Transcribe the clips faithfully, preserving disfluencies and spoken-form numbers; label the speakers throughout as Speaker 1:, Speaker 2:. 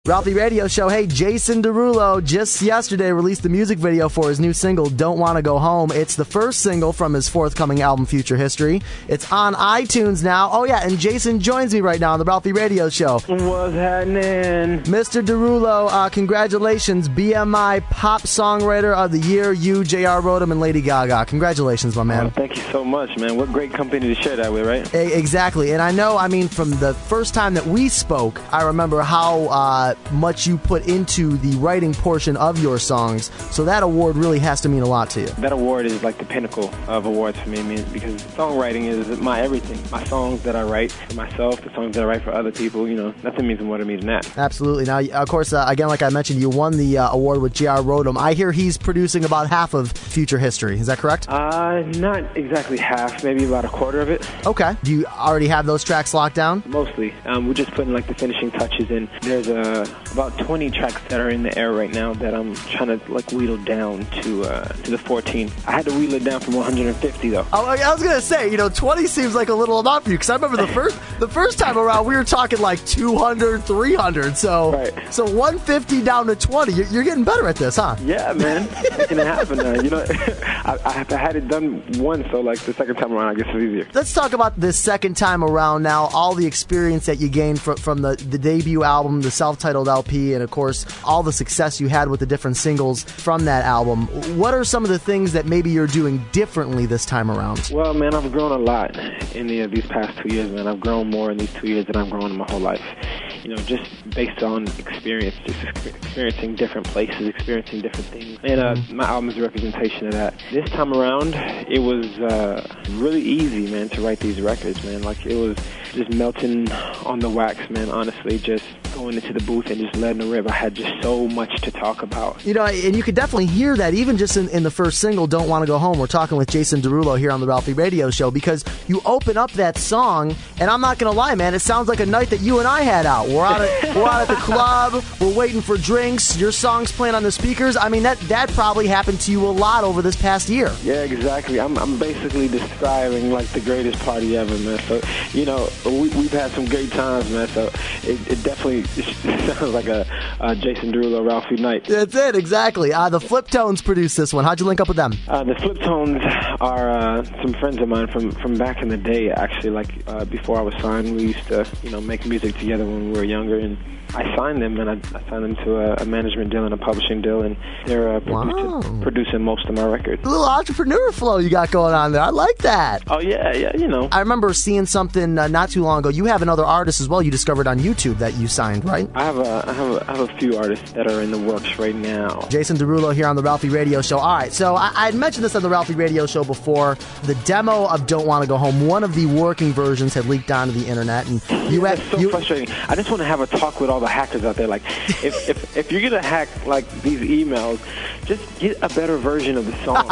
Speaker 1: Ralphie Radio Show. Hey, Jason Derulo just yesterday released the music video for his new single, Don't Wanna Go Home. It's the first single from his forthcoming album, Future History. It's on iTunes now. Oh, yeah, and Jason joins me right now on the Ralphie Radio Show.
Speaker 2: What's happening?
Speaker 1: Mister Derulo, uh, congratulations. B M I Pop Songwriter of the Year, you, J R Rodham, and Lady Gaga. Congratulations, my man.
Speaker 2: Oh, thank you so much, man. What great company to share that with, right?
Speaker 1: A- exactly. And I know, I mean, from the first time that we spoke, I remember how... Uh, much you put into the writing portion of your songs, so that award really has to mean a lot to you.
Speaker 2: That award is like the pinnacle of awards for me, I mean, because songwriting is my everything. My songs that I write for myself, the songs that I write for other people, you know, nothing means more to me than that.
Speaker 1: Absolutely. Now, of course, uh, again, like I mentioned, you won the uh, award with J R Rodham. I hear he's producing about half of Future History. Is that correct?
Speaker 2: Uh, not exactly half, maybe about a quarter of it.
Speaker 1: Okay. Do you already have those tracks locked down?
Speaker 2: Mostly. Um, we're just putting like the finishing touches in. There's a... about twenty tracks that are in the air right now that I'm trying to like wheedle down to uh, to the fourteen. I had to wheedle it down from one hundred fifty though.
Speaker 1: Oh, I was gonna say, you know, twenty seems like a little amount for you, because I remember the first the first time around we were talking like two hundred, three hundred. So
Speaker 2: right.
Speaker 1: so one fifty down to twenty. You're, you're getting better at this, huh?
Speaker 2: Yeah, man. It's making it happen now. You know, I, I had it done once, so like the second time around, I guess it's easier.
Speaker 1: Let's talk about this second time around now. All the experience that you gained from from the the debut album, the self-titled L P, and of course all the success you had with the different singles from that album. What are some of the things that maybe you're doing differently this time around?
Speaker 2: Well, man, I've grown a lot in the, uh, these past two years, man. I've grown more in these two years than I've grown in my whole life. You know, just based on experience, just experiencing different places, experiencing different things. And uh, my album is a representation of that. This time around, it was uh, really easy, man, to write these records, man. Like, it was just melting on the wax, man, honestly, just going into the booth and just letting it rip. I had just so much to talk about.
Speaker 1: You know, and you could definitely hear that even just in, in the first single, Don't Want to Go Home. We're talking with Jason Derulo here on the Ralphie Radio Show, because you open up that song, and I'm not going to lie, man, it sounds like a night that you and I had out. We're out at, we're out at the club, we're waiting for drinks, your song's playing on the speakers. I mean, that, that probably happened to you a lot over this past year.
Speaker 2: Yeah, exactly. I'm, I'm basically describing like the greatest party ever, man. So, you know, we, we've had some great times, man, so it, it definitely sounds like a, a Jason Derulo, Ralphie night.
Speaker 1: That's it, exactly. Uh, the Fliptones produced this one. How'd you link up with them?
Speaker 2: Uh, the Fliptones are uh, some friends of mine from, from back in the day, actually. Like, uh, before I was signed, we used to, you know, make music together when we were younger, and I signed them, and I, I signed them to a, a management deal and a publishing deal, and they're uh, producing, wow. producing most of my records.
Speaker 1: A little entrepreneur flow you got going on there. I like that.
Speaker 2: Oh, yeah, yeah, you know.
Speaker 1: I remember seeing something uh, not too long ago. You have another artist as well you discovered on YouTube that you signed, right?
Speaker 2: I have a, I have a, I have a few artists that are in the works right now.
Speaker 1: Jason Derulo here on the Ralphie Radio Show. All right, so I, I had mentioned this on the Ralphie Radio Show before. The demo of Don't Want to Go Home, one of the working versions had leaked onto the internet. And you
Speaker 2: yeah,
Speaker 1: had,
Speaker 2: that's so
Speaker 1: you,
Speaker 2: frustrating. I just want to have a talk with all the hackers out there. Like, if, if, if you're going to hack, like, these emails, just get a better version of the song.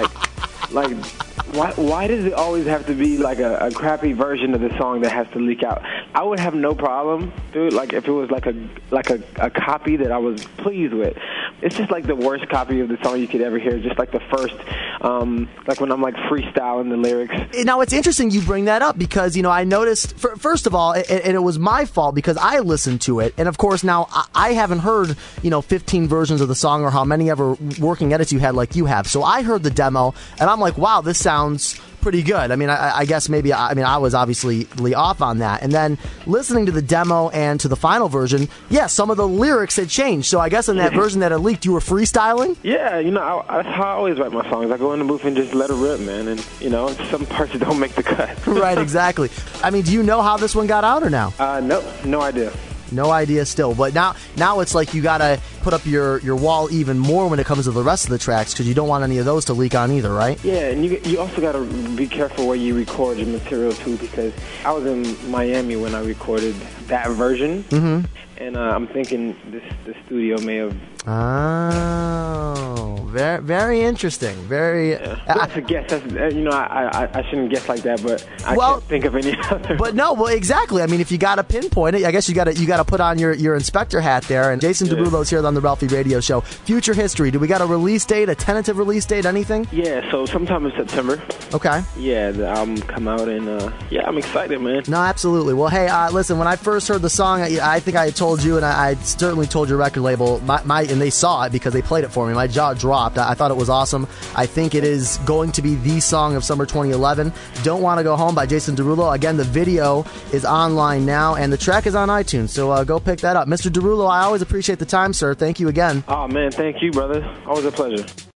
Speaker 2: like, like... Why, why does it always have to be like a, a crappy version of the song that has to leak out? I would have no problem, dude, like if it was like a like a, a copy that I was pleased with. It's just like the worst copy of the song you could ever hear, just like the first, um, like when I'm like freestyling the lyrics.
Speaker 1: Now, it's interesting you bring that up because, you know, I noticed, first of all, and it was my fault because I listened to it, and of course now I haven't heard, you know, fifteen versions of the song or how many ever working edits you had like you have. So I heard the demo, and I'm like, wow, this sounds Sounds pretty good. I mean, I, I guess maybe, I mean, I was obviously off on that. And then listening to the demo and to the final version, yeah, some of the lyrics had changed. So I guess in that version that it leaked, you were freestyling?
Speaker 2: Yeah, you know, I, that's how I always write my songs. I go in the booth and just let it rip, man. And, you know, some parts don't make the cut.
Speaker 1: Right, exactly. I mean, do you know how this one got out or now?
Speaker 2: Uh, no, no idea.
Speaker 1: No idea still, but now now it's like you gotta put up your, your wall even more when it comes to the rest of the tracks because you don't want any of those to leak on either, right?
Speaker 2: Yeah, and you you also gotta be careful where you record your material too, because I was in Miami when I recorded that version,
Speaker 1: mm-hmm.
Speaker 2: and uh, I'm thinking this the studio may have.
Speaker 1: Oh, very very interesting. Very.
Speaker 2: Yeah. Well, that's a guess. That's, you know, I, I I shouldn't guess like that, but I
Speaker 1: well,
Speaker 2: can't think of any other.
Speaker 1: But no, well, exactly. I mean, if you got to pinpoint it, I guess you got to you got to put on your, your inspector hat there. And Jason
Speaker 2: yeah.
Speaker 1: Derulo's here on the Ralphie Radio Show. Future History. Do we got a release date, a tentative release date, anything?
Speaker 2: Yeah, so sometime in September.
Speaker 1: Okay.
Speaker 2: Yeah, the album come out, and uh, yeah, I'm excited, man.
Speaker 1: No, absolutely. Well, hey, uh, listen, when I first heard the song, I, I think I had told you, and I, I certainly told your record label, my, my, and they saw it because they played it for me. My jaw dropped. I, I thought it was awesome. I think it is going to be the song of summer twenty eleven. Don't Want to Go Home by Jason Derulo. Again, the video is online now, and the track is on iTunes, so uh, go pick that up. Mister Derulo, I always appreciate the time, sir. Thank you again.
Speaker 2: Oh, man, thank you, brother. Always a pleasure.